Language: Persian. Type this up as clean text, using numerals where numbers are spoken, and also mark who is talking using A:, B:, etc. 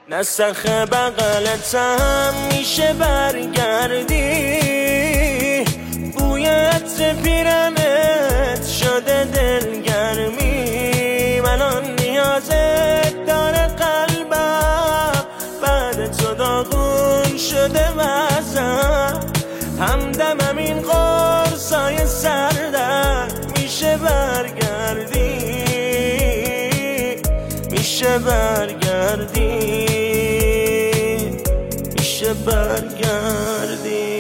A: نسخ بغلتم میشه برگردی، بوی عطر پیرمت شده دلگرمی، الان نیازت داره قلبم، بعد تو داغون شده وزم، همدمم این قرصای سردرد، میشه برگردی، میشه برگردی، میشه برگردی.